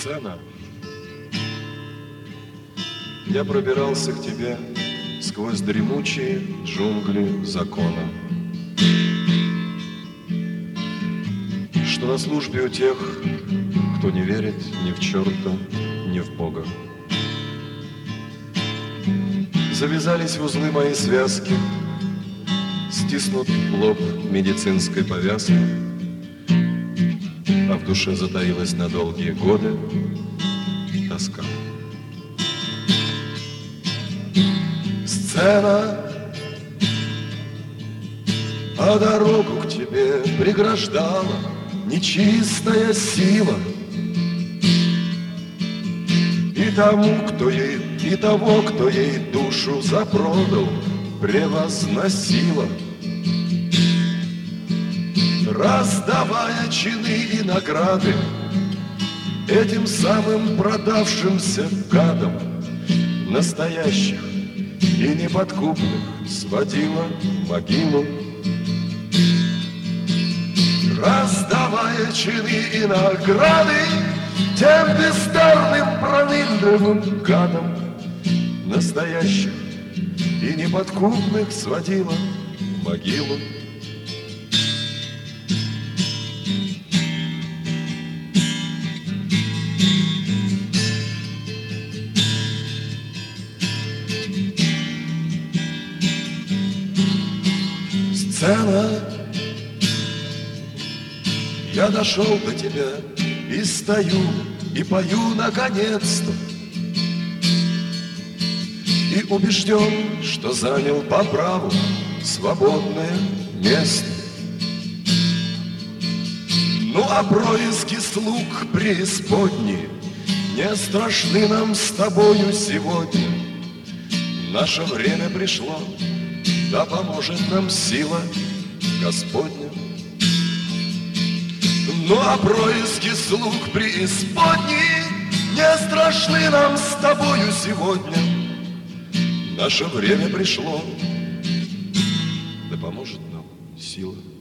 Сцена. Я пробирался к тебе сквозь дремучие джунгли закона, что на службе у тех, кто не верит ни в черта, ни в Бога. Завязались в узлы мои связки, стиснут лоб медицинской повязкой, а в душе затаилась на долгие годы тоска. Сцена, а дорогу к тебе преграждала нечистая сила. И тому, кто ей, и того, кто ей душу запродал, превозносила, раздавая чины и награды этим самым продавшимся гадам, настоящих и неподкупных сводила в могилу, раздавая чины и награды тем бездарным пронырливым гадам, настоящих и неподкупных сводила в могилу. Сцена, я дошел до тебя и стою, и пою наконец-то, и убежден, что занял по праву свободное место. Ну а происки слуг преисподней не страшны нам с тобою сегодня. Наше время пришло, да поможет нам сила Господня. Ну а происки слуг преисподней не страшны нам с тобою сегодня. Наше время пришло, да поможет нам сила